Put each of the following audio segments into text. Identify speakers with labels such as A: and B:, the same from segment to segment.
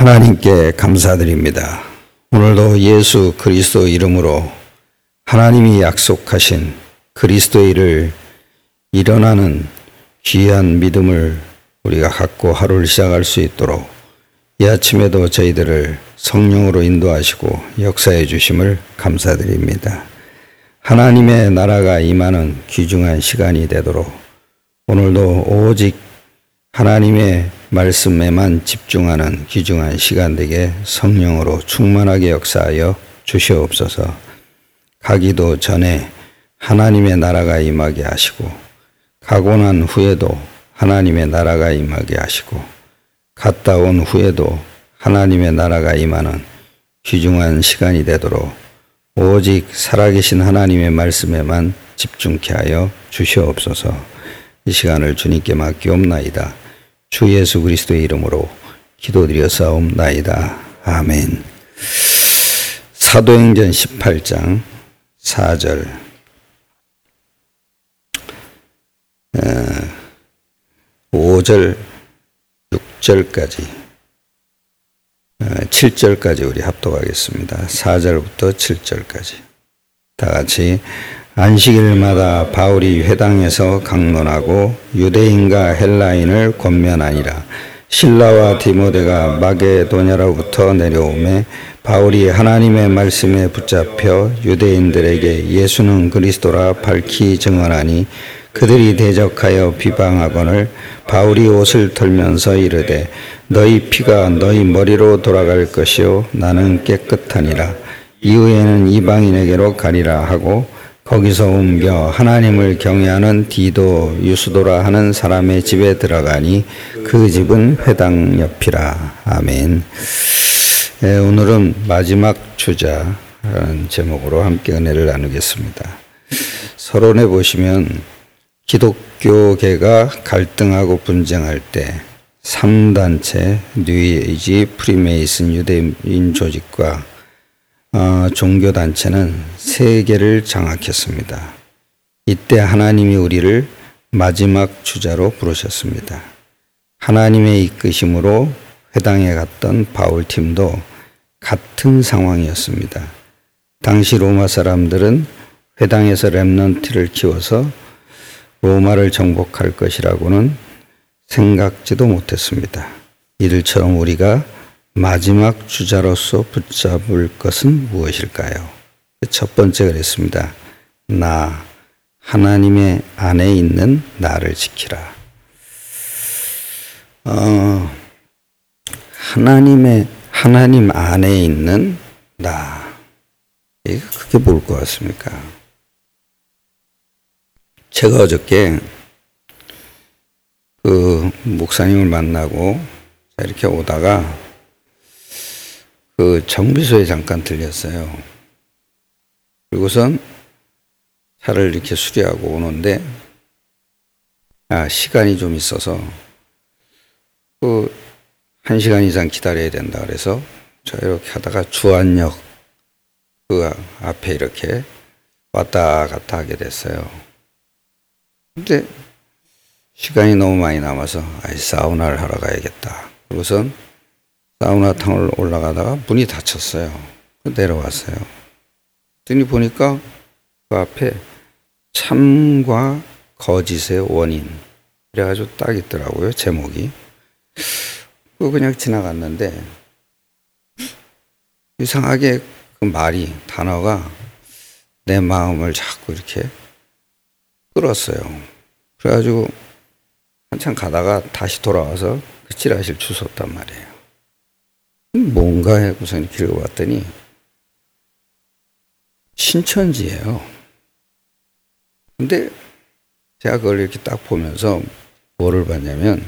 A: 하나님께 감사드립니다. 오늘도 예수 그리스도 이름으로 하나님이 약속하신 그리스도의 일을 일어나는 귀한 믿음을 우리가 갖고 하루를 시작할 수 있도록 이 아침에도 저희들을 성령으로 인도하시고 역사해 주심을 감사드립니다. 하나님의 나라가 임하는 귀중한 시간이 되도록 오늘도 오직 하나님의 말씀에만 집중하는 귀중한 시간 되게 성령으로 충만하게 역사하여 주시옵소서. 가기도 전에 하나님의 나라가 임하게 하시고 가고 난 후에도 하나님의 나라가 임하게 하시고 갔다 온 후에도 하나님의 나라가 임하는 귀중한 시간이 되도록 오직 살아계신 하나님의 말씀에만 집중케 하여 주시옵소서. 이 시간을 주님께 맡기옵나이다. 주 예수 그리스도의 이름으로 기도드렸사옵나이다. 아멘. 사도행전 18장 4절 5절 6절까지 7절까지 우리 합독하겠습니다. 4절부터 7절까지 다 같이 안식일마다 바울이 회당에서 강론하고 유대인과 헬라인을 권면하니라. 실라와 디모데가 마게도냐로부터 내려오매 바울이 하나님의 말씀에 붙잡혀 유대인들에게 예수는 그리스도라 밝히 증언하니 그들이 대적하여 비방하거늘 바울이 옷을 털면서 이르되 너희 피가 너희 머리로 돌아갈 것이요 나는 깨끗하니라. 이후에는 이방인에게로 가리라 하고 거기서 옮겨 하나님을 경외하는 디도 유스도라 하는 사람의 집에 들어가니 그 집은 회당 옆이라. 아멘. 오늘은 마지막 주자라는 제목으로 함께 은혜를 나누겠습니다. 서론에 보시면 기독교계가 갈등하고 분쟁할 때 3단체 뉴에이지, 프리메이슨 유대인 조직과 종교단체는 세계를 장악했습니다. 이때 하나님이 우리를 마지막 주자로 부르셨습니다. 하나님의 이끄심으로 회당에 갔던 바울팀도 같은 상황이었습니다. 당시 로마 사람들은 회당에서 렘넌트를 키워서 로마를 정복할 것이라고는 생각지도 못했습니다. 이들처럼 우리가 마지막 주자로서 붙잡을 것은 무엇일까요? 첫 번째 그랬습니다. 나, 하나님의 안에 있는 나를 지키라. 하나님 안에 있는 나. 이게 그게 뭘 것 같습니까? 제가 어저께 그 목사님을 만나고 이렇게 오다가 그 정비소에 잠깐 들렸어요. 그리고선 차를 이렇게 수리하고 오는데 시간이 좀 있어서 그 1시간 이상 기다려야 된다 그래서 저 이렇게 하다가 주안역 그 앞에 이렇게 왔다 갔다 하게 됐어요. 근데 시간이 너무 많이 남아서 사우나를 하러 가야겠다. 그리고선 사우나탕을 올라가다가 문이 닫혔어요. 내려왔어요. 그랬더니 보니까 그 앞에 참과 거짓의 원인 그래가지고 딱 있더라고요. 제목이. 그거 그냥 지나갔는데 이상하게 그 말이 단어가 내 마음을 자꾸 이렇게 끌었어요. 그래가지고 한참 가다가 다시 돌아와서 그 찌라시를 주웠단 말이에요. 뭔가 해고서 이렇게 읽어봤더니 신천지예요. 근데 제가 그걸 이렇게 딱 보면서 뭐를 봤냐면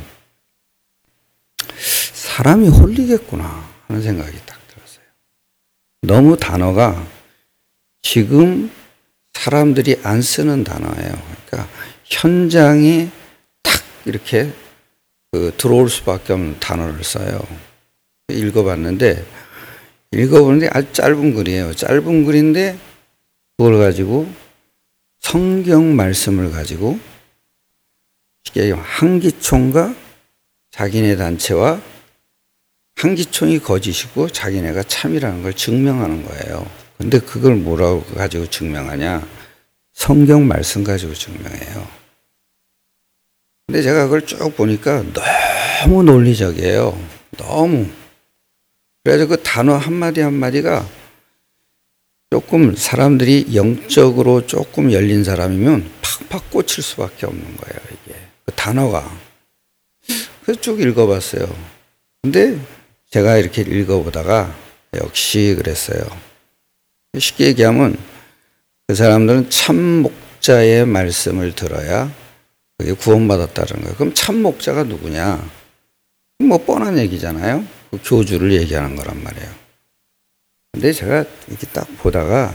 A: 사람이 홀리겠구나 하는 생각이 딱 들었어요. 너무 단어가 지금 사람들이 안 쓰는 단어예요. 그러니까 현장에 탁 이렇게 들어올 수밖에 없는 단어를 써요. 읽어보는데 아주 짧은 글이에요. 짧은 글인데 그걸 가지고 성경 말씀을 가지고 이게 한기총과 자기네 단체와 한기총이 거짓이고 자기네가 참이라는 걸 증명하는 거예요. 근데 그걸 뭐라고 가지고 증명하냐? 성경 말씀 가지고 증명해요. 근데 제가 그걸 쭉 보니까 너무 논리적이에요. 너무. 그래서 그 단어 한마디 한마디가 조금 사람들이 영적으로 조금 열린 사람이면 팍팍 꽂힐 수밖에 없는 거예요, 이게. 그 단어가. 그래서 쭉 읽어봤어요. 근데 제가 이렇게 읽어보다가 역시 그랬어요. 쉽게 얘기하면 그 사람들은 참 목자의 말씀을 들어야 그게 구원받았다는 거예요. 그럼 참 목자가 누구냐? 뭐 뻔한 얘기잖아요. 그 교주를 얘기하는 거란 말이에요. 근데 제가 이렇게 딱 보다가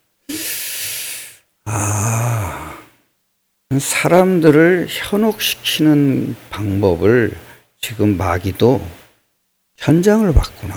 A: 사람들을 현혹시키는 방법을 지금 마귀도 현장을 봤구나.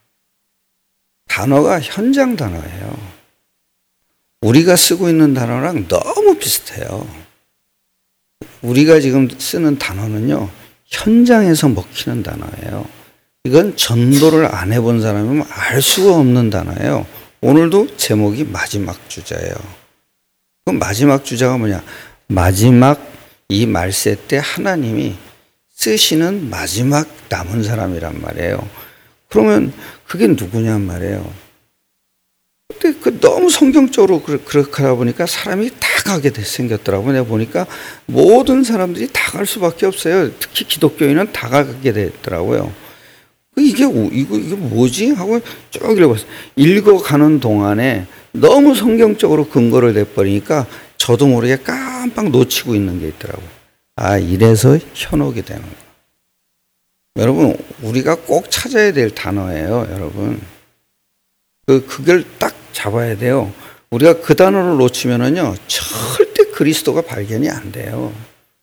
A: 단어가 현장 단어예요. 우리가 쓰고 있는 단어랑 너무 비슷해요. 우리가 지금 쓰는 단어는요, 현장에서 먹히는 단어예요. 이건 전도를 안 해본 사람이면 알 수가 없는 단어예요. 오늘도 제목이 마지막 주자예요. 그 마지막 주자가 뭐냐? 마지막 이 말세 때 하나님이 쓰시는 마지막 남은 사람이란 말이에요. 그러면 그게 누구냔 말이에요. 근데 그 너무 성경적으로 그렇게 하다 보니까 사람이 다 가게 생겼더라고요. 내가 보니까 모든 사람들이 다 갈 수밖에 없어요. 특히 기독교인은 다 가게 됐더라고요. 이게 뭐지? 하고 쭉 읽어봤어요. 읽어가는 동안에 너무 성경적으로 근거를 내버리니까 저도 모르게 깜빡 놓치고 있는 게 있더라고요. 이래서 현혹이 되는 거예요. 여러분, 우리가 꼭 찾아야 될 단어예요, 여러분. 그걸 딱 잡아야 돼요. 우리가 그 단어를 놓치면은요, 절대 그리스도가 발견이 안 돼요.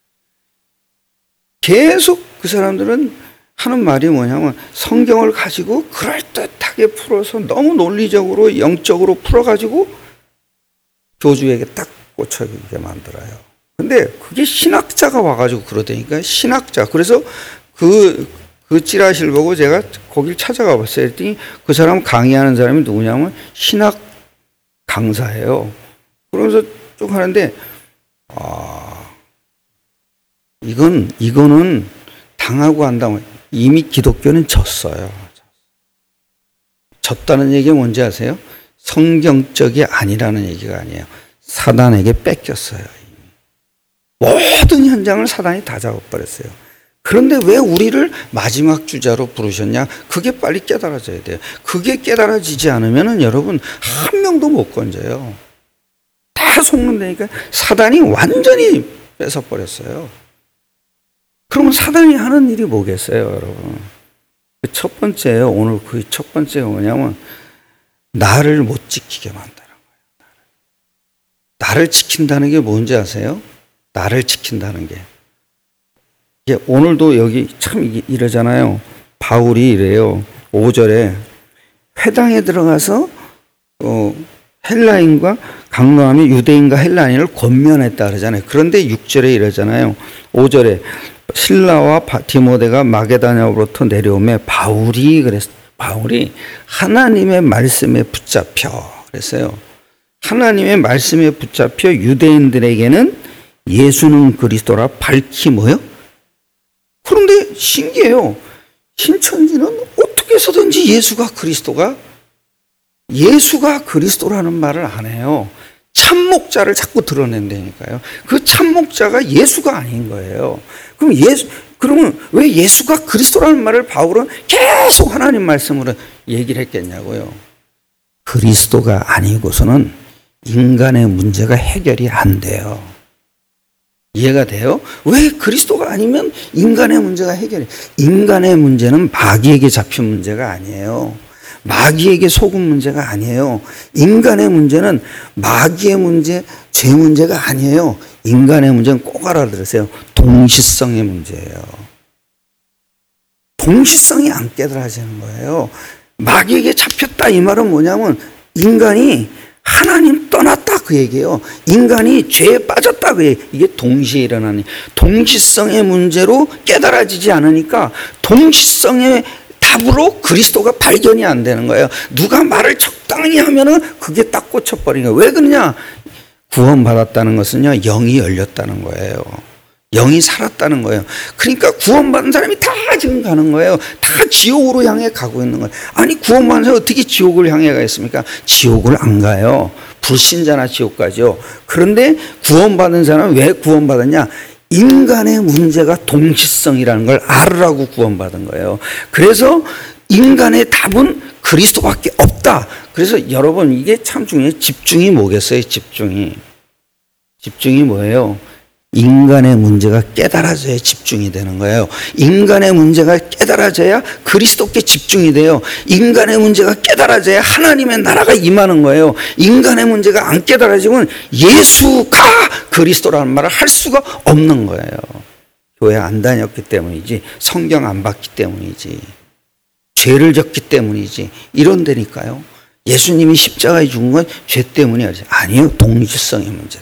A: 계속 그 사람들은 하는 말이 뭐냐면 성경을 가지고 그럴듯하게 풀어서 너무 논리적으로 영적으로 풀어가지고 교주에게 딱 꽂혀있게 만들어요. 근데 그게 신학자가 와가지고 그러다니까 신학자. 그래서 그 찌라시를 보고 제가 거길 찾아가 봤어요. 그랬더니 그 사람 강의하는 사람이 누구냐면 신학 강사예요. 그러면서 쭉 하는데 이거는 당하고 한다면 이미 기독교는 졌어요. 졌다는 얘기가 뭔지 아세요? 성경적이 아니라는 얘기가 아니에요. 사단에게 뺏겼어요. 모든 현장을 사단이 다 잡아버렸어요. 그런데 왜 우리를 마지막 주자로 부르셨냐? 그게 빨리 깨달아져야 돼요. 그게 깨달아지지 않으면 여러분 한 명도 못 건져요. 다 속는다니까. 사단이 완전히 뺏어버렸어요. 그러면 사단이 하는 일이 뭐겠어요, 여러분? 첫 번째예요. 오늘 그 첫 번째가 뭐냐면 나를 못 지키게 만드는 거예요. 나를 지킨다는 게 뭔지 아세요? 나를 지킨다는 게. 오늘도 여기 참 이러잖아요. 바울이 이래요. 5절에 회당에 들어가서 헬라인과 강로하며 유대인과 헬라인을 권면했다 그러잖아요. 그런데 6절에 이러잖아요. 5절에 실라와 디모데가 마게다냐로부터 내려오며 바울이 하나님의 말씀에 붙잡혀 그랬어요. 하나님의 말씀에 붙잡혀 유대인들에게는 예수는 그리스도라 밝히 뭐요? 그런데 신기해요. 신천지는 어떻게 해서든지 예수가 그리스도라는 말을 안 해요. 참목자를 자꾸 드러낸다니까요. 그 참목자가 예수가 아닌 거예요. 그러면 왜 예수가 그리스도라는 말을 바울은 계속 하나님 말씀으로 얘기를 했겠냐고요. 그리스도가 아니고서는 인간의 문제가 해결이 안 돼요. 이해가 돼요? 왜 그리스도가 아니면 인간의 문제가 해결이? 인간의 문제는 마귀에게 잡힌 문제가 아니에요. 마귀에게 속은 문제가 아니에요. 인간의 문제는 마귀의 문제, 죄 문제가 아니에요. 인간의 문제는 꼭 알아들으세요. 동시성의 문제예요. 동시성이 안 깨달아지는 거예요. 마귀에게 잡혔다 이 말은 뭐냐면 인간이 하나님 떠났다 그 얘기예요. 인간이 죄에 빠졌다 그 얘기. 이게 동시에 일어나는 동시성의 문제로 깨달아지지 않으니까 동시성의 답으로 그리스도가 발견이 안 되는 거예요. 누가 말을 적당히 하면은 그게 딱 꽂혀버리는 거예요. 왜 그러냐? 구원받았다는 것은요, 영이 열렸다는 거예요. 영이 살았다는 거예요. 그러니까 구원받은 사람이 다 지금 가는 거예요. 다 지옥으로 향해 가고 있는 거예요. 아니, 구원받은 사람이 어떻게 지옥을 향해 가겠습니까? 지옥을 안 가요. 불신자나 지옥 가죠. 그런데 구원받은 사람은 왜 구원받았냐? 인간의 문제가 동시성이라는 걸 알으라고 구원받은 거예요. 그래서 인간의 답은 그리스도밖에 없다. 그래서 여러분, 이게 참 중요해요. 집중이 뭐겠어요? 집중이 뭐예요? 인간의 문제가 깨달아져야 집중이 되는 거예요. 인간의 문제가 깨달아져야 그리스도께 집중이 돼요. 인간의 문제가 깨달아져야 하나님의 나라가 임하는 거예요. 인간의 문제가 안 깨달아지면 예수가 그리스도라는 말을 할 수가 없는 거예요. 교회 안 다녔기 때문이지, 성경 안 봤기 때문이지, 죄를 졌기 때문이지, 이런 데니까요. 예수님이 십자가에 죽은 건 죄 때문이 아니에요. 동질성의 문제.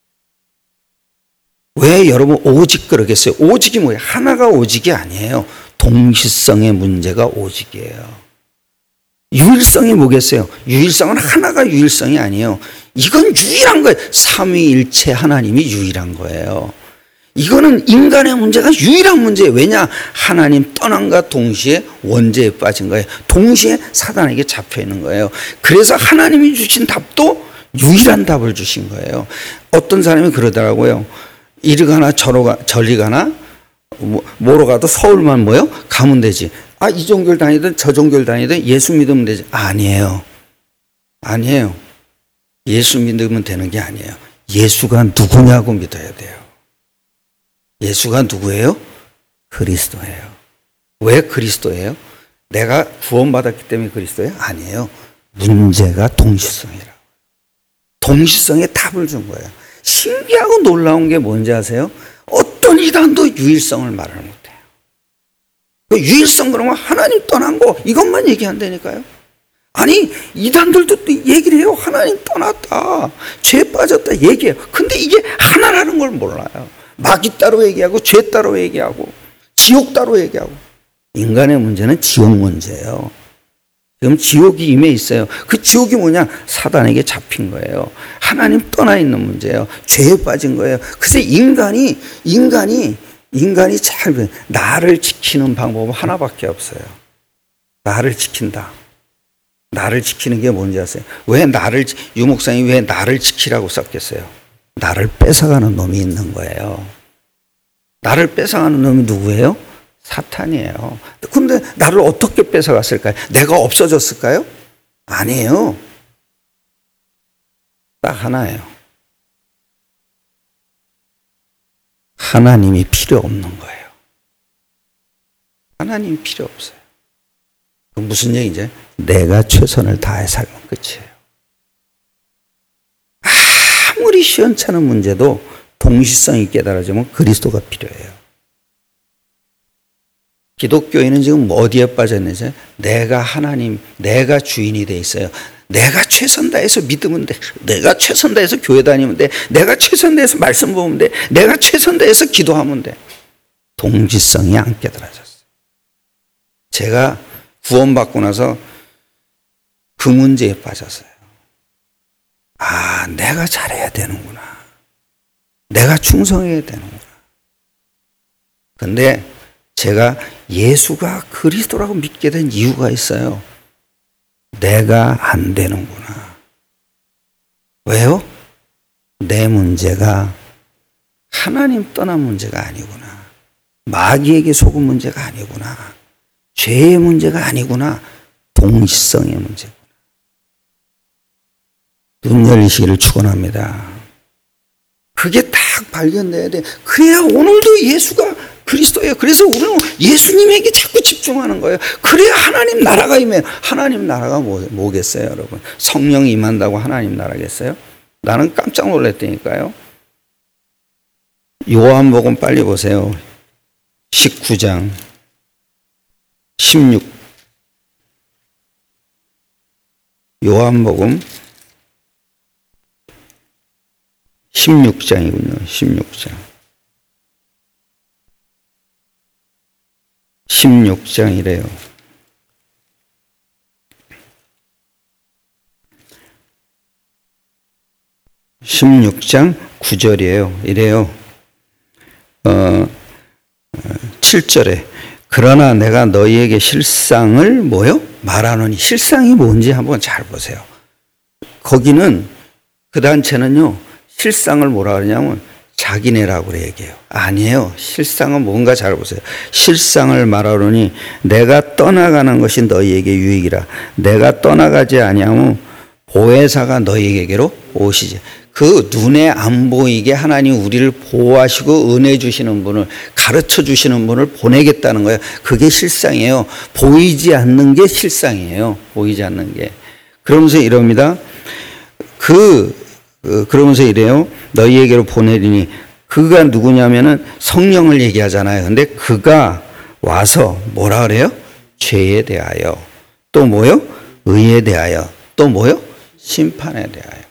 A: 왜 여러분 오직 그러겠어요? 오직이 뭐예요? 하나가 오직이 아니에요. 동시성의 문제가 오직이에요. 유일성이 뭐겠어요? 유일성은 하나가 유일성이 아니에요. 이건 유일한 거예요. 삼위일체 하나님이 유일한 거예요. 이거는 인간의 문제가 유일한 문제예요. 왜냐? 하나님 떠남과 동시에 원죄에 빠진 거예요. 동시에 사단에게 잡혀 있는 거예요. 그래서 하나님이 주신 답도 유일한 답을 주신 거예요. 어떤 사람이 그러더라고요. 이리 가나 저리 가나 뭐로 가도 서울만 뭐요? 가면 되지. 아, 이 종교를 다니든 저 종교를 다니든 예수 믿으면 되지. 아니에요. 예수 믿으면 되는 게 아니에요. 예수가 누구냐고 믿어야 돼요. 예수가 누구예요? 그리스도예요. 왜 그리스도예요? 내가 구원받았기 때문에 그리스도예요? 아니에요. 문제가 동시성이라고. 동시성에 답을 준 거예요. 신기하고 놀라운 게 뭔지 아세요? 어떤 이단도 유일성을 말을 못해요. 그 유일성 그러면 하나님 떠난 거 이것만 얘기한다니까요. 아니, 이단들도 또 얘기를 해요. 하나님 떠났다, 죄 빠졌다 얘기해요. 근데 이게 하나라는 걸 몰라요. 마귀 따로 얘기하고 죄 따로 얘기하고 지옥 따로 얘기하고. 인간의 문제는 지옥 문제예요. 지금 지옥이 임해 있어요. 그 지옥이 뭐냐? 사단에게 잡힌 거예요. 하나님 떠나 있는 문제예요. 죄에 빠진 거예요. 그래서 인간이 잘 나를 지키는 방법은 하나밖에 없어요. 나를 지킨다. 나를 지키는 게 뭔지 아세요? 유 목사님이 왜 나를 지키라고 썼겠어요? 나를 뺏어가는 놈이 있는 거예요. 나를 뺏어가는 놈이 누구예요? 사탄이에요. 근데 나를 어떻게 뺏어갔을까요? 내가 없어졌을까요? 아니에요. 딱 하나예요. 하나님이 필요 없는 거예요. 하나님이 필요 없어요. 그럼 무슨 얘기죠? 내가 최선을 다해 살면 끝이에요. 아무리 시원찮은 문제도 동시성이 깨달아지면 그리스도가 필요해요. 기독교인은 지금 어디에 빠졌는지, 내가 주인이 돼 있어요. 내가 최선 다해서 믿으면 돼. 내가 최선 다해서 교회 다니면 돼. 내가 최선 다해서 말씀 보면 돼. 내가 최선 다해서 기도하면 돼. 동지성이 안 깨달아졌어요. 제가 구원받고 나서 그 문제에 빠졌어요. 아, 내가 잘해야 되는구나. 내가 충성해야 되는구나. 근데 제가 예수가 그리스도라고 믿게 된 이유가 있어요. 내가 안 되는구나. 왜요? 내 문제가 하나님 떠난 문제가 아니구나. 마귀에게 속은 문제가 아니구나. 죄의 문제가 아니구나. 동시성의 문제구나. 눈 열리시기를 축원합니다. 그게 딱 발견돼야 돼. 그래야 오늘도 예수가 그리스도예요. 그래서 우리는 예수님에게 자꾸 집중하는 거예요. 그래야 하나님 나라가 임해요. 하나님 나라가 뭐겠어요, 여러분? 성령이 임한다고 하나님 나라겠어요? 나는 깜짝 놀랐다니까요. 요한복음 빨리 보세요. 19장 16. 요한복음 16장이군요. 16장. 16장이래요. 16장 9절이에요. 이래요. 7절에 그러나 내가 너희에게 실상을 말하노니, 실상이 뭔지 한번 잘 보세요. 거기는 그 단체는요, 실상을 뭐라 그러냐면 자기네라고 얘기해요. 아니에요. 실상은 뭔가 잘 보세요. 실상을 말하노니 내가 떠나가는 것이 너희에게 유익이라. 내가 떠나가지 아니하면 보혜사가 너희에게로 오시지. 그 눈에 안 보이게 하나님 우리를 보호하시고 은혜 주시는 분을, 가르쳐 주시는 분을 보내겠다는 거예요. 그게 실상이에요. 보이지 않는 게 실상이에요. 보이지 않는 게. 그러면서 이럽니다. 그러면서 이래요. 너희에게로 보내리니, 그가 누구냐면은 성령을 얘기하잖아요. 근데 그가 와서 뭐라 그래요? 죄에 대하여, 또 의에 대하여, 또 심판에 대하여.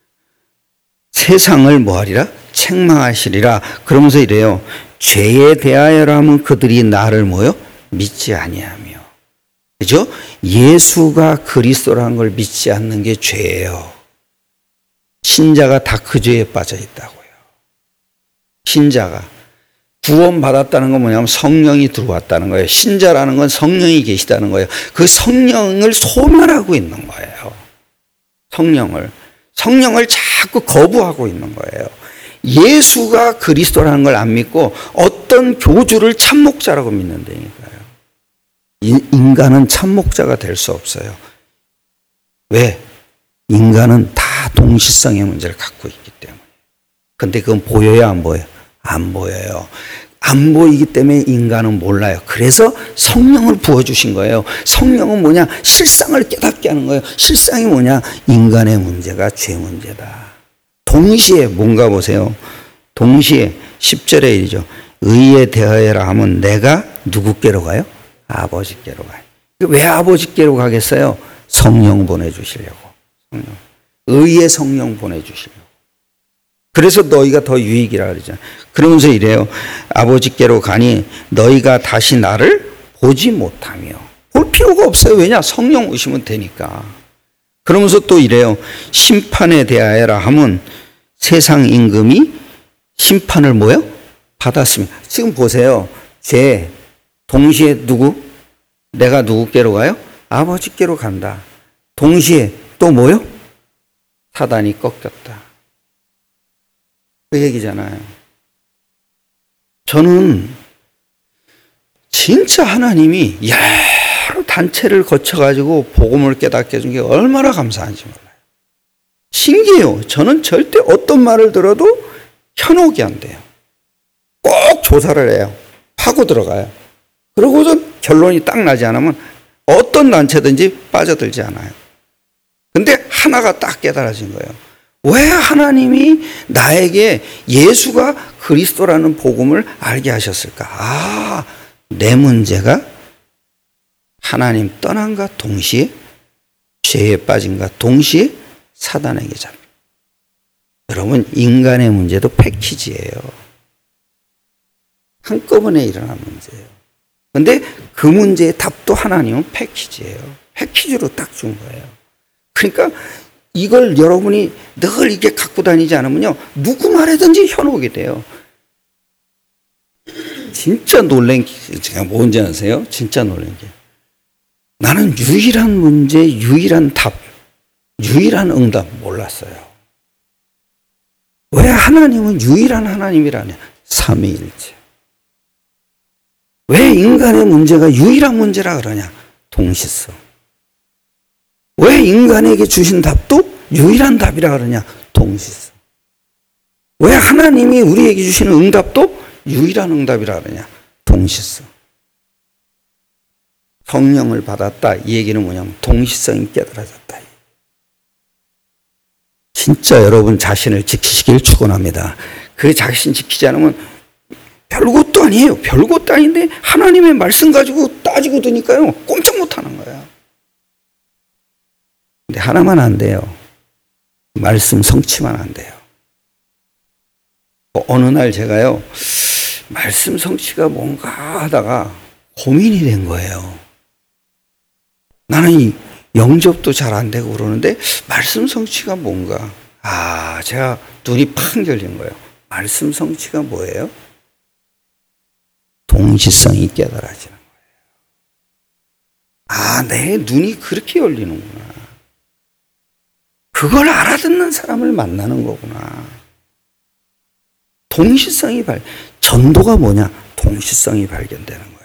A: 세상을 뭐하리라? 책망하시리라. 그러면서 이래요. 죄에 대하여라면 그들이 나를 믿지 아니하며. 그죠? 예수가 그리스도라는 걸 믿지 않는 게 죄예요. 신자가 다 그 죄에 빠져 있다고요. 신자가 구원 받았다는 건 뭐냐면 성령이 들어왔다는 거예요. 신자라는 건 성령이 계시다는 거예요. 그 성령을 소멸하고 있는 거예요. 성령을 자꾸 거부하고 있는 거예요. 예수가 그리스도라는 걸 안 믿고 어떤 교주를 참목자라고 믿는다니까요. 인간은 참목자가 될 수 없어요. 왜? 인간은 다 동시성의 문제를 갖고 있기 때문에. 근데 그건 보여요, 안 보여요? 안 보여요. 안 보이기 때문에 인간은 몰라요. 그래서 성령을 부어주신 거예요. 성령은 뭐냐? 실상을 깨닫게 하는 거예요. 실상이 뭐냐? 인간의 문제가 죄 문제다. 동시에 뭔가 보세요. 동시에 10절에 이르죠. 의에 대하여라 하면 내가 누구께로 가요? 아버지께로 가요. 왜 아버지께로 가겠어요? 성령 보내주시려고. 의의 성령 보내주시려고. 그래서 너희가 더 유익이라 그러잖아요. 그러면서 이래요. 아버지께로 가니 너희가 다시 나를 보지 못하며. 볼 필요가 없어요. 왜냐? 성령 오시면 되니까. 그러면서 또 이래요. 심판에 대하여라 하면 세상 임금이 심판을 받았습니다. 지금 보세요. 죄 동시에 누구? 내가 누구께로 가요? 아버지께로 간다. 동시에 또 사단이 꺾였다. 그 얘기잖아요. 저는 진짜 하나님이 여러 단체를 거쳐가지고 복음을 깨닫게 해준 게 얼마나 감사한지 몰라요. 신기해요. 저는 절대 어떤 말을 들어도 현혹이 안 돼요. 꼭 조사를 해요. 파고 들어가요. 그러고서 결론이 딱 나지 않으면 어떤 단체든지 빠져들지 않아요. 근데 하나가 딱 깨달아진 거예요. 왜 하나님이 나에게 예수가 그리스도라는 복음을 알게 하셨을까? 내 문제가 하나님 떠난과 동시에 죄에 빠진과 동시에 사단에게 잡혀. 여러분, 인간의 문제도 패키지예요. 한꺼번에 일어난 문제예요. 근데 그 문제의 답도 하나님은 패키지예요. 패키지로 딱 준 거예요. 그러니까 이걸 여러분이 늘 이게 갖고 다니지 않으면요, 누구 말에든지 현혹이 돼요. 진짜 놀란 게 제가 뭔지 아세요? 진짜 놀란 게, 나는 유일한 문제, 유일한 답, 유일한 응답 몰랐어요. 왜 하나님은 유일한 하나님이라냐? 삼위일체. 왜 인간의 문제가 유일한 문제라 그러냐? 동시성. 왜 인간에게 주신 답도 유일한 답이라 그러냐? 동시성. 왜 하나님이 우리에게 주시는 응답도 유일한 응답이라 그러냐? 동시성. 성령을 받았다. 이 얘기는 뭐냐면 동시성이 깨달아졌다. 진짜 여러분 자신을 지키시길 축원합니다. 그 자신 지키지 않으면 별것도 아니에요. 별것도 아닌데 하나님의 말씀 가지고 따지고 드니까요, 꼼짝 못하는 거예요. 근데 하나만 안 돼요. 말씀 성취만 안 돼요. 어느 날 제가요, 말씀 성취가 뭔가 하다가 고민이 된 거예요. 나는 영접도 잘 안 되고 그러는데 말씀 성취가 뭔가. 제가 눈이 팡 열린 거예요. 말씀 성취가 뭐예요? 동시성이 깨달아지는 거예요. 아, 내 눈이 그렇게 열리는구나. 그걸 알아듣는 사람을 만나는 거구나. 동시성이 전도가 뭐냐? 동시성이 발견되는 거예요.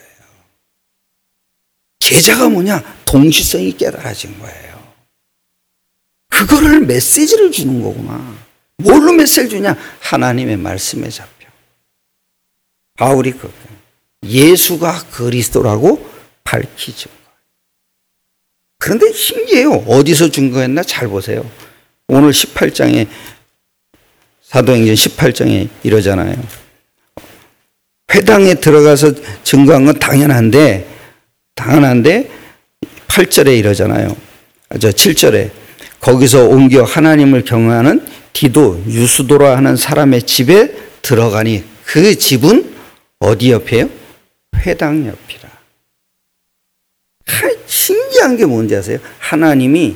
A: 제자가 뭐냐? 동시성이 깨달아진 거예요. 그거를 메시지를 주는 거구나. 뭘로 메시지를 주냐? 하나님의 말씀에 잡혀. 바울이 예수가 그리스도라고 밝히죠. 그런데 신기해요. 어디서 증거했나? 잘 보세요. 오늘 18장에 사도행전 18장에 이러잖아요. 회당에 들어가서 증거한 건 당연한데 8절에 이러잖아요. 7절에 거기서 옮겨 하나님을 경외하는 디도 유스도라 하는 사람의 집에 들어가니 그 집은 어디 옆이에요? 회당 옆이라. 신기한 게 뭔지 아세요? 하나님이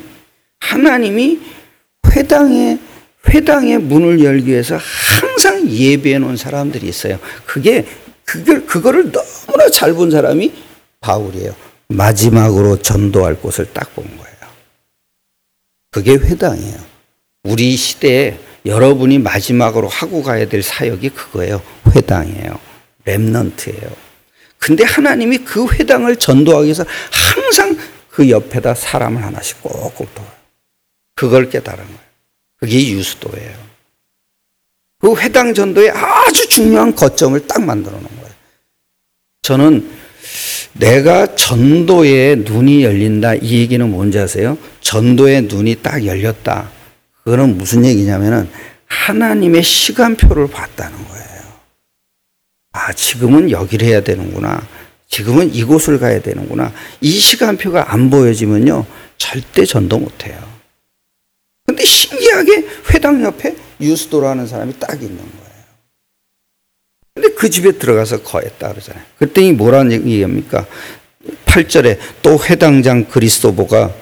A: 회당의 문을 열기 위해서 항상 예배해 놓은 사람들이 있어요. 그거를 너무나 잘 본 사람이 바울이에요. 마지막으로 전도할 곳을 딱 본 거예요. 그게 회당이에요. 우리 시대에 여러분이 마지막으로 하고 가야 될 사역이 그거예요. 회당이에요. 렘넌트예요. 근데 하나님이 그 회당을 전도하기 위해서 항상 그 옆에다 사람을 하나씩 꼭꼭 둬요. 그걸 깨달은 거예요. 그게 유스도예요. 그 회당 전도에 아주 중요한 거점을 딱 만들어 놓은 거예요. 저는 내가 전도에 눈이 열린다 이 얘기는 뭔지 아세요? 전도의 눈이 딱 열렸다. 그거는 무슨 얘기냐면은 하나님의 시간표를 봤다는 거예요. 아, 지금은 여기를 해야 되는구나. 지금은 이곳을 가야 되는구나. 이 시간표가 안 보여지면요, 절대 전도 못 해요. 근데 신기하게 회당 옆에 유스도라는 사람이 딱 있는 거예요. 근데 그 집에 들어가서 거했다 그러잖아요. 그랬더니 뭐라는 얘기입니까? 8절에 또 회당장 그리스도보가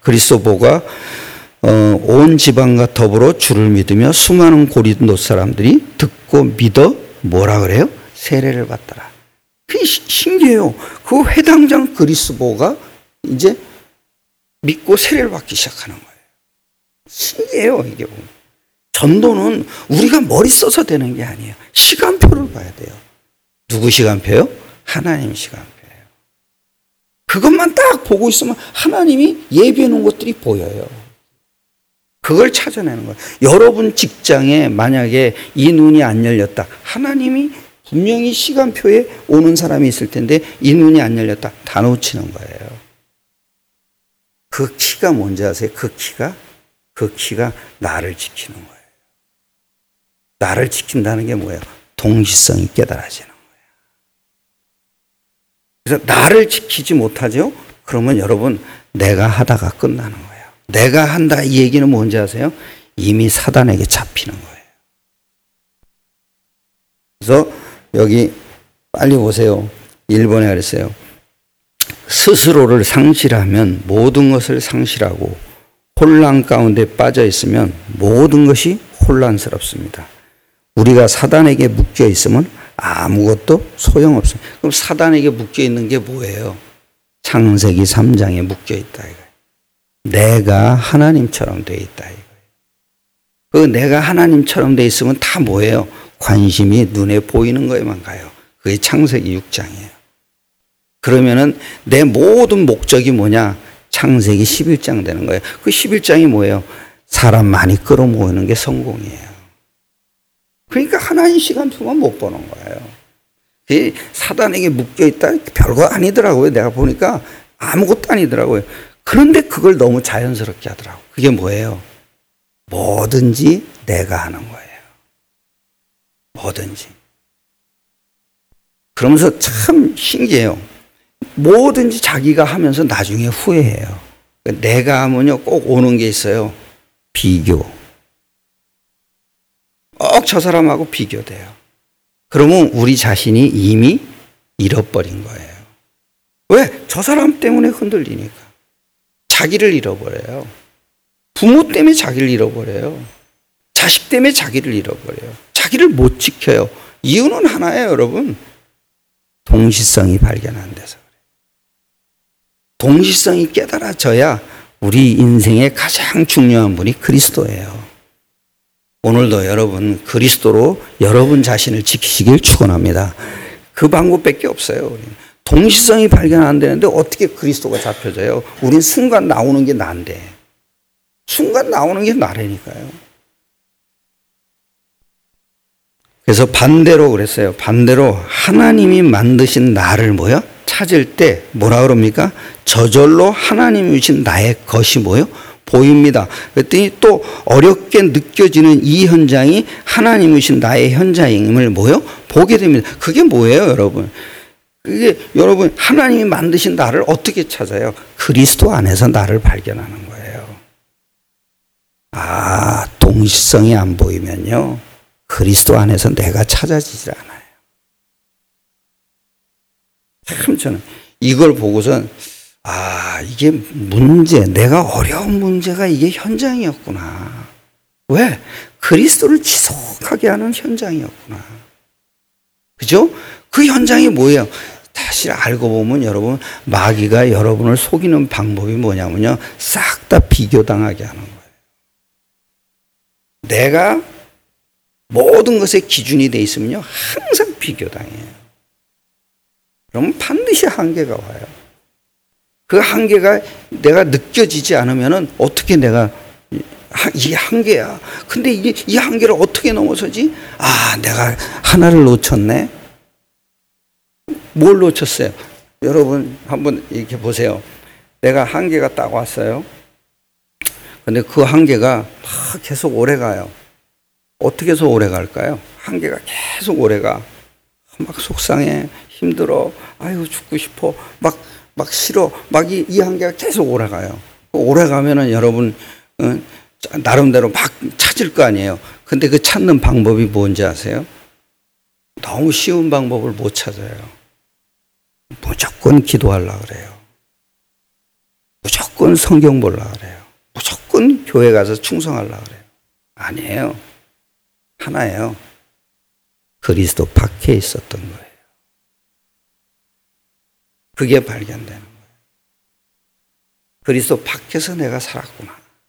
A: 온 지방과 더불어 주를 믿으며 수많은 고린도 사람들이 듣고 믿어 뭐라 그래요? 세례를 받더라. 그게 신기해요. 그 회당장 그리스도보가 이제 믿고 세례를 받기 시작하는 거예요. 신기해요, 이게 보면. 전도는 우리가 머리 써서 되는 게 아니에요. 시간표를 봐야 돼요. 누구 시간표요? 하나님 시간표예요. 그것만 딱 보고 있으면 하나님이 예비해 놓은 것들이 보여요. 그걸 찾아내는 거예요. 여러분 직장에 만약에 이 눈이 안 열렸다. 하나님이 분명히 시간표에 오는 사람이 있을 텐데 이 눈이 안 열렸다. 다 놓치는 거예요. 그 키가 뭔지 아세요? 그 키가 나를 지키는 거예요. 나를 지킨다는 게 뭐예요? 동시성이 깨달아지는 거예요. 그래서 나를 지키지 못하죠? 그러면 여러분 내가 하다가 끝나는 거예요. 내가 한다 이 얘기는 뭔지 아세요? 이미 사단에게 잡히는 거예요. 그래서 여기 빨리 보세요. 1번에 그랬어요. 스스로를 상실하면 모든 것을 상실하고 혼란 가운데 빠져 있으면 모든 것이 혼란스럽습니다. 우리가 사단에게 묶여 있으면 아무것도 소용없습니다. 그럼 사단에게 묶여 있는 게 뭐예요? 창세기 3장에 묶여 있다 이거예요. 내가 하나님처럼 돼 있다 이거예요. 그 내가 하나님처럼 돼 있으면 다 뭐예요? 관심이 눈에 보이는 거에만 가요. 그게 창세기 6장이에요. 그러면은 내 모든 목적이 뭐냐? 창세기 11장 되는 거예요. 그 11장이 뭐예요? 사람 많이 끌어모으는 게 성공이에요. 그러니까 하나님 시간표만 못 보는 거예요. 사단에게 묶여있다? 별거 아니더라고요. 내가 보니까 아무것도 아니더라고요. 그런데 그걸 너무 자연스럽게 하더라고요. 그게 뭐예요? 뭐든지 내가 하는 거예요. 뭐든지. 그러면서 참 신기해요. 뭐든지 자기가 하면서 나중에 후회해요. 내가 하면요 꼭 오는 게 있어요. 비교. 꼭 저 사람하고 비교돼요. 그러면 우리 자신이 이미 잃어버린 거예요. 왜? 저 사람 때문에 흔들리니까. 자기를 잃어버려요. 부모 때문에 자기를 잃어버려요. 자식 때문에 자기를 잃어버려요. 자기를 못 지켜요. 이유는 하나예요, 여러분. 동시성이 발견 안 돼서 그래요. 동시성이 깨달아져야 우리 인생의 가장 중요한 분이 그리스도예요. 오늘도 여러분 그리스도로 여러분 자신을 지키시길 축원합니다. 그 방법밖에 없어요. 우리는. 동시성이 발견 안 되는데 어떻게 그리스도가 잡혀져요? 우린 순간 나오는 게 난데. 순간 나오는 게 나라니까요. 그래서 반대로 그랬어요. 반대로 하나님이 만드신 나를 뭐요? 찾을 때 뭐라 그럽니까? 저절로 하나님이 주신 나의 것이 뭐요? 보입니다. 그랬더니 또 어렵게 느껴지는 이 현장이 하나님이 주신 나의 현장임을 뭐요? 보게 됩니다. 그게 뭐예요, 여러분? 그게 여러분 하나님이 만드신 나를 어떻게 찾아요? 그리스도 안에서 나를 발견하는 거예요. 아, 동시성이 안 보이면요. 그리스도 안에서 내가 찾아지질 않아요. 참 저는 이걸 보고선 이게 문제, 내가 어려운 문제가 이게 현장이었구나. 왜? 그리스도를 지속하게 하는 현장이었구나. 그죠? 그 현장이 뭐예요? 사실 알고 보면 여러분, 마귀가 여러분을 속이는 방법이 뭐냐면요. 싹 다 비교당하게 하는 거예요. 내가 모든 것에 기준이 돼 있으면요. 항상 비교당해요. 그러면 반드시 한계가 와요. 그 한계가 내가 느껴지지 않으면은 어떻게 내가 이게 한계야. 근데 이 한계를 어떻게 넘어서지? 내가 하나를 놓쳤네. 뭘 놓쳤어요? 여러분 한번 이렇게 보세요. 내가 한계가 딱 왔어요. 근데 그 한계가 막 계속 오래 가요. 어떻게 해서 오래 갈까요? 한계가 계속 오래 가. 막 속상해, 힘들어, 아이고 죽고 싶어, 막 싫어, 막 이 한계가 계속 오래 가요. 오래 가면은 여러분 나름대로 막 찾을 거 아니에요. 근데 그 찾는 방법이 뭔지 아세요? 너무 쉬운 방법을 못 찾아요. 무조건 기도하려고 그래요. 무조건 성경 보려고 그래요. 무조건 교회 가서 충성하려고 그래요. 아니에요. 하나예요. 그리스도 밖에 있었던 거예요. 그게 발견되는 거예요. 그리스도 밖에서 내가 살았구나.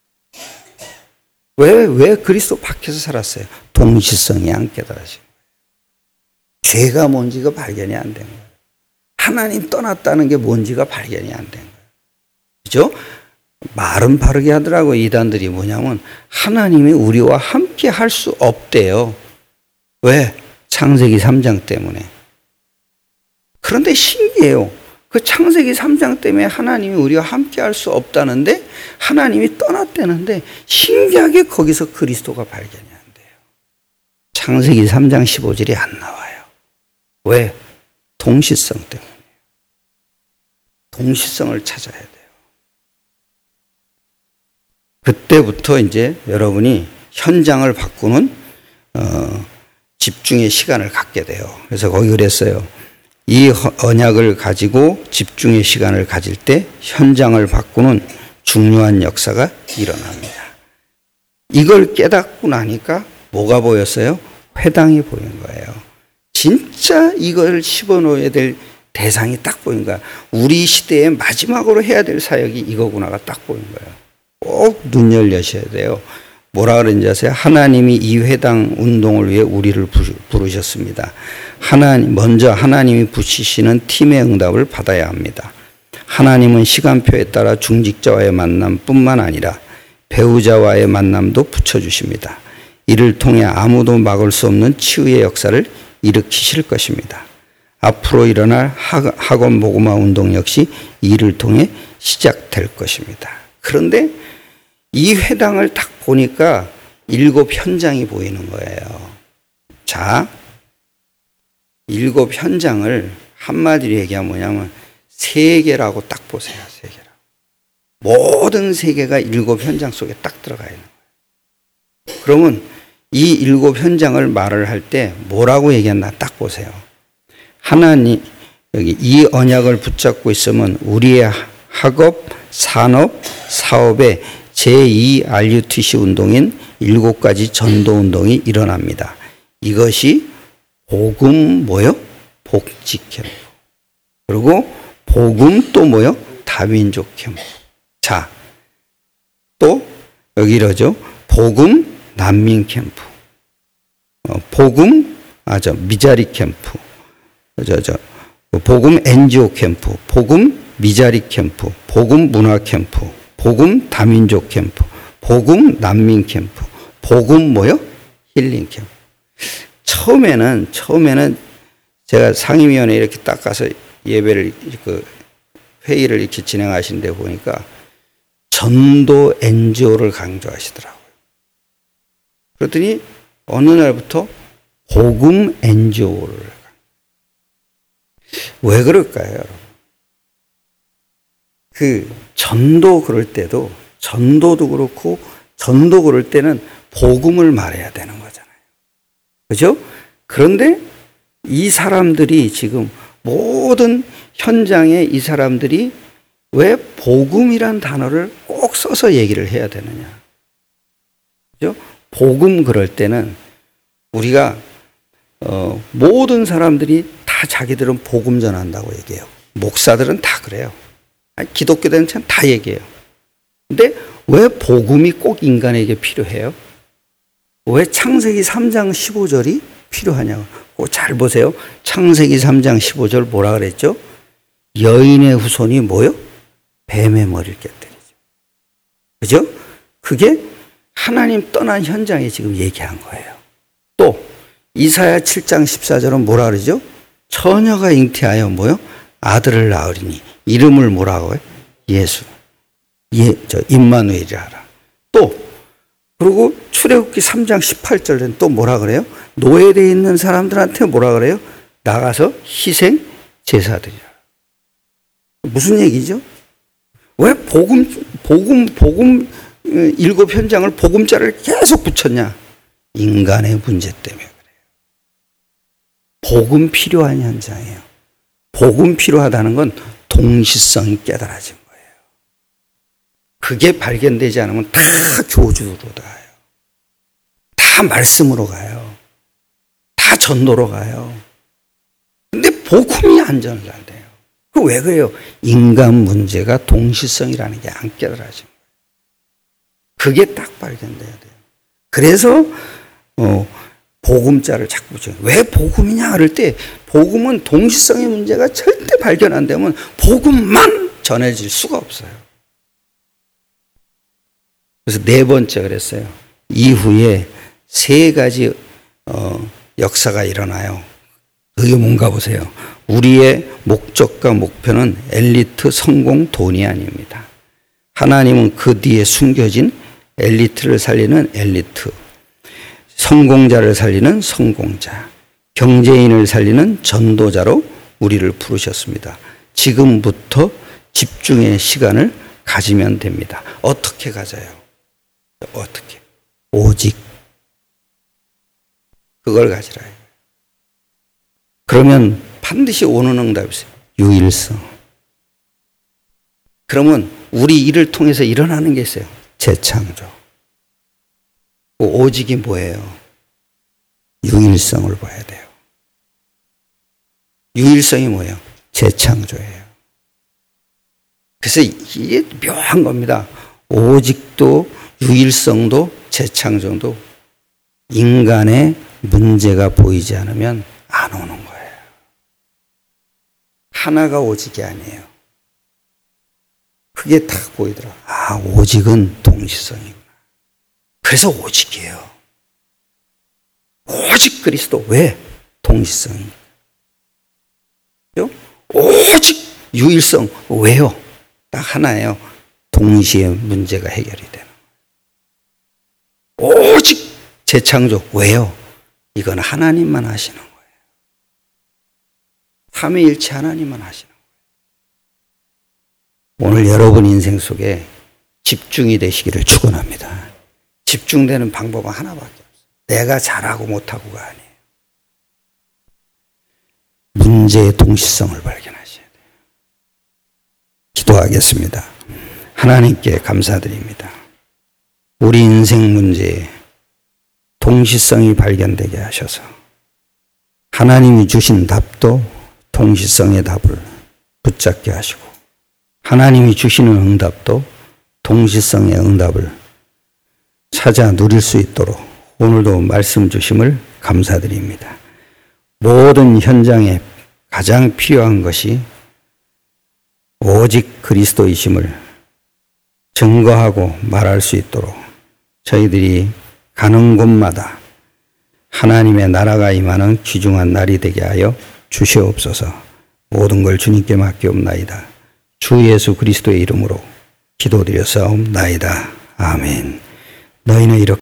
A: 왜 그리스도 밖에서 살았어요? 동시성이 안 깨달아진 거예요. 죄가 뭔지가 발견이 안 된 거예요. 하나님 떠났다는 게 뭔지가 발견이 안 된 거예요. 그죠? 말은 바르게 하더라고요. 이단들이 뭐냐면 하나님이 우리와 함께 할 수 없대요. 왜? 창세기 3장 때문에. 그런데 신기해요. 그 창세기 3장 때문에 하나님이 우리와 함께 할 수 없다는데 하나님이 떠났다는데 신기하게 거기서 그리스도가 발견이 안 돼요. 창세기 3장 15절이 안 나와요. 왜? 동시성 때문에. 동시성을 찾아야 돼요. 그때부터 이제 여러분이 현장을 바꾸는 집중의 시간을 갖게 돼요. 그래서 거기 그랬어요. 이 언약을 가지고 집중의 시간을 가질 때 현장을 바꾸는 중요한 역사가 일어납니다. 이걸 깨닫고 나니까 뭐가 보였어요? 회당이 보인 거예요. 진짜 이걸 집어넣어야 될 대상이 딱 보인 거야. 우리 시대의 마지막으로 해야 될 사역이 이거구나가 딱 보인 거예요. 꼭 눈 열려셔야 돼요. 뭐라 그런지 아세요? 하나님이 이 회당 운동을 위해 우리를 부르셨습니다. 먼저 하나님이 붙이시는 팀의 응답을 받아야 합니다. 하나님은 시간표에 따라 중직자와의 만남뿐만 아니라 배우자와의 만남도 붙여주십니다. 이를 통해 아무도 막을 수 없는 치유의 역사를 일으키실 것입니다. 앞으로 일어날 학원 복음화 운동 역시 이를 통해 시작될 것입니다. 그런데 이 회당을 딱 보니까 7 현장이 보이는 거예요. 자, 7 현장을 한마디로 얘기하면 뭐냐면 세계라고 딱 보세요. 세계라고. 모든 세계가 7 현장 속에 딱 들어가 있는 거예요. 그러면 이 7 현장을 말을 할 때 뭐라고 얘기했나 딱 보세요. 하나님, 여기 이 언약을 붙잡고 있으면 우리의 학업, 산업, 사업에 제2 RUTC 운동인 7가지 전도 운동이 일어납니다. 이것이 복음 뭐요? 복지 캠프. 그리고 복음 또 뭐요? 다민족 캠프. 자, 또 여기 이러죠. 복음 난민 캠프. 복음 미자리 캠프. 복음 NGO 캠프. 복음 미자리 캠프. 복음 문화 캠프. 복음 다민족 캠프. 복음 난민 캠프. 복음 뭐요? 힐링 캠프. 처음에는 제가 상임위원회 이렇게 딱 가서 예배를 회의를 이렇게 진행하시는데 보니까 전도 NGO를 강조하시더라고요. 그랬더니 어느 날부터 복음 NGO를. 왜 그럴까요, 여러분? 전도 그럴 때도 전도도 그렇고 전도 그럴 때는 복음을 말해야 되는 거잖아요. 그죠? 그런데 이 사람들이 지금 모든 현장에 이 사람들이 왜 복음이란 단어를 꼭 써서 얘기를 해야 되느냐. 그죠? 복음 그럴 때는 우리가 모든 사람들이 다 자기들은 복음 전한다고 얘기해요. 목사들은 다 그래요. 기독교들은 참 다 얘기해요. 근데 왜 복음이 꼭 인간에게 필요해요? 왜 창세기 3장 15절이 필요하냐고. 잘 보세요. 창세기 3장 15절 뭐라 그랬죠? 여인의 후손이 뭐요? 뱀의 머리를 깨뜨리죠. 그죠? 그게 하나님 떠난 현장에 지금 얘기한 거예요. 또 이사야 7장 14절은 뭐라 그러죠? 처녀가 잉태하여 뭐요? 아들을 낳으리니 이름을 뭐라고 해요? 예수. 임마누엘이라 하라. 또 그리고 출애굽기 3장 18절은 또 뭐라 그래요? 노예되어 있는 사람들한테 뭐라 그래요? 나가서 희생 제사드리라. 무슨 얘기죠? 왜 복음 일곱 현장을 복음자를 계속 붙였냐? 인간의 문제 때문에 그래요. 복음 필요한 현장이에요. 복음 필요하다는 건 동시성이 깨달아진 거예요. 그게 발견되지 않으면 다 교주로 가요. 다 말씀으로 가요. 다 전도로 가요. 근데 복음이 안 전달돼요. 그 왜 그래요? 인간 문제가 동시성이라는 게 안 깨달아진 거예요. 그게 딱 발견돼야 돼요. 그래서 복음자를 자꾸 붙여요. 왜 복음이냐 그럴 때 복음은 동시성의 문제가 절대 발견 안 되면 복음만 전해질 수가 없어요. 그래서 네 번째 그랬어요. 이후에 세 가지 역사가 일어나요. 그게 뭔가 보세요. 우리의 목적과 목표는 엘리트 성공 돈이 아닙니다. 하나님은 그 뒤에 숨겨진 엘리트를 살리는 엘리트, 성공자를 살리는 성공자, 경제인을 살리는 전도자로 우리를 부르셨습니다. 지금부터 집중의 시간을 가지면 됩니다. 어떻게 가져요? 어떻게? 오직 그걸 가지라. 그러면 반드시 오는 응답이 있어요. 유일성. 그러면 우리 일을 통해서 일어나는 게 있어요. 재창조. 오직이 뭐예요? 유일성을 봐야 돼요. 유일성이 뭐예요? 재창조예요. 그래서 이게 묘한 겁니다. 오직도 유일성도 재창조도 인간의 문제가 보이지 않으면 안 오는 거예요. 하나가 오직이 아니에요. 그게 딱 보이더라. 아, 오직은 동시성이구나. 그래서 오직이에요. 오직 그리스도. 왜? 동시성이니까. 오직 유일성. 왜요? 딱 하나예요. 동시에 문제가 해결이 되는 거예요. 오직 재창조. 왜요? 이건 하나님만 하시는 거예요. 삼위일체 하나님만 하시는 거예요. 오늘 여러분 인생 속에 집중이 되시기를 축원합니다. 집중되는 방법은 하나밖에 없어요. 내가 잘하고 못하고가 아니에요. 문제의 동시성을 발견하셔야 돼요. 기도하겠습니다. 하나님께 감사드립니다. 우리 인생 문제에 동시성이 발견되게 하셔서 하나님이 주신 답도 동시성의 답을 붙잡게 하시고 하나님이 주시는 응답도 동시성의 응답을 찾아 누릴 수 있도록 오늘도 말씀 주심을 감사드립니다. 모든 현장에 가장 필요한 것이 오직 그리스도이심을 증거하고 말할 수 있도록 저희들이 가는 곳마다 하나님의 나라가 임하는 귀중한 날이 되게 하여 주시옵소서. 모든 걸 주님께 맡기옵나이다. 주 예수 그리스도의 이름으로 기도드려 싸움나이다. 아멘. 너희는 이렇게